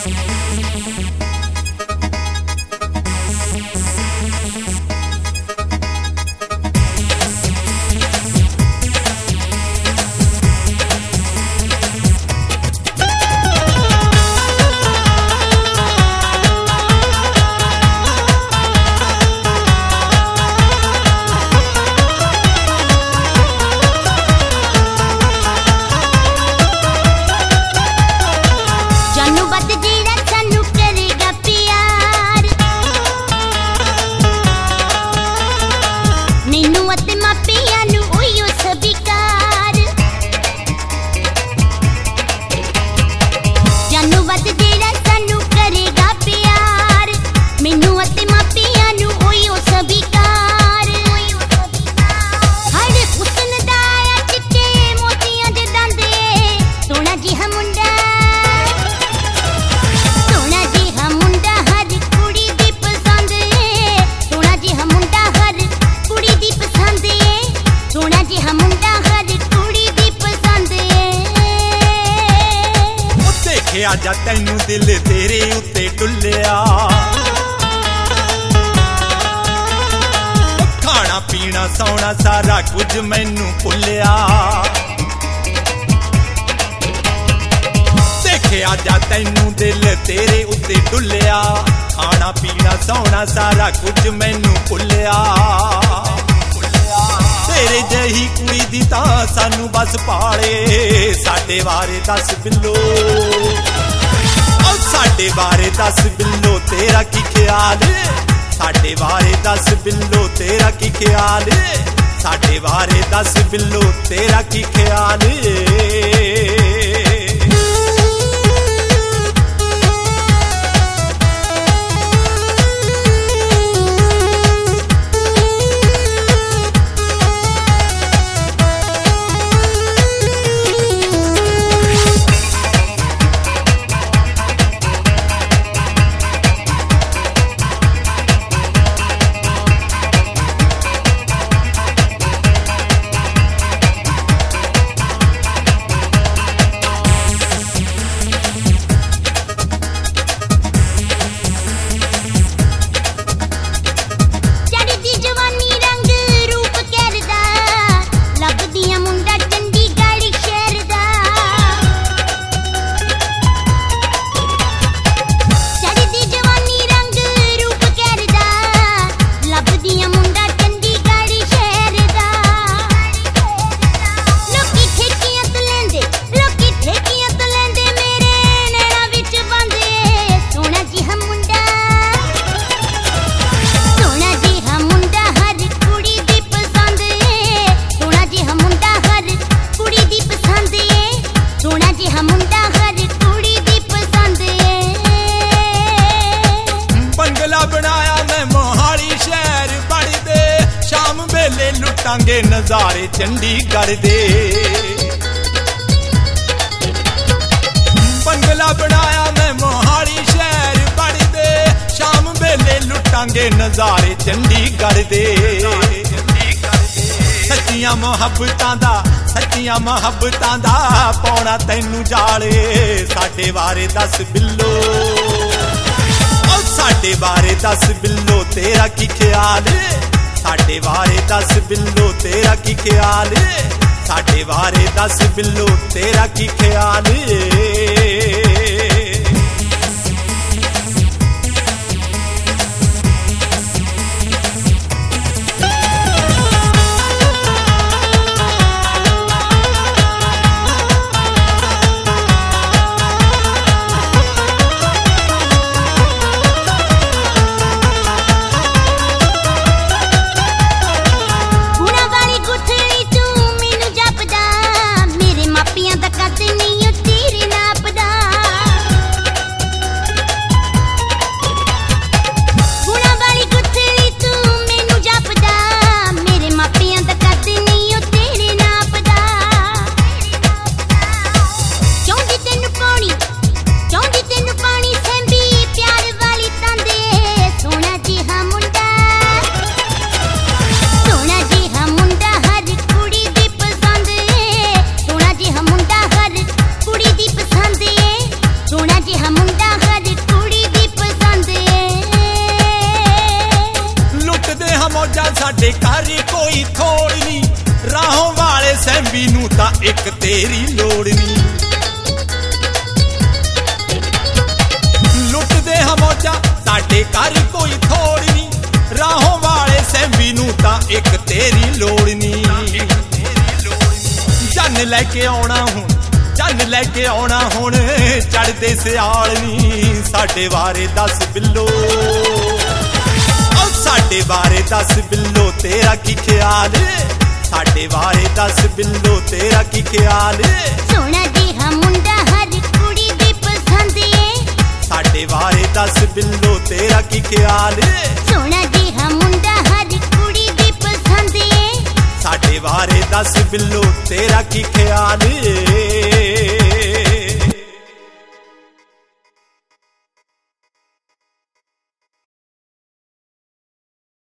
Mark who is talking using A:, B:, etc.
A: आजा तैनू दिल तेरे उत्ते डुल्लिया, खाना पीना सौना सारा कुछ मैनू भुल्लिया। देखे आजा तैनू दिल तेरे उत्ते डुल्लिया, खाना पीना सौना सारा कुछ मैनू भुल्लिया। तेरे जही कुड़ी दी तां सानू बस पाले, साडे बारे दस बिल्लो, साडे बारे दस बिल्लो तेरा की ख्याल, साडे बारे दस बिल्लो तेरा की ख्याल, साडे बारे दस बिल्लो तेरा की ख्याल। लुटांगे नजारे चंडीगढ़ दे, बंगला बनाया मैं मोहाली शहर बड़ दे, शाम वेले लुटांगे नजारे चंडीगढ़ दे। सच्चियां मोहब्बतां दा पौना तैनू जाले, साडे बारे दस बिल्लो, साडे बारे दस बिल्लो तेरा की ख्याल, साडे बारे दस बिल्लो तेरा की ख्याल, साडे बारे दस बिल्लो तेरा की ख्याल।
B: गुना वाली गुठली तू मैनू जपदा, मेरे मापियां दा कद नहीं तेरे
A: कोई थोड़ नी, राहों वाले सैंबी नूं तां इक तेरी लोड़ नी। लुटदे हमौजा साडे घर कोई थोड़ नी, राहों वाले सैंबी नूं तां इक तेरी लोड़ नी। जन लैके आउणा हुण, जन लैके आउणा हुण चढ़दे सियाल नी। साडे बारे दस बिल्लो, साडे बारे दस बिल्लो तेरा की ख्याल, साडे बारे दस बिल्लो तेरा की ख्याल।
B: सोना जिहा मुंडा हर कुड़ी दी पसंद ए,
A: साडे बारे दस बिल्लो तेरा की ख्याल।
B: सोना जिहा मुंडा हर कुड़ी दी पसंद ए,
A: साडे बारे दस बिल्लो तेरा की ख्याल।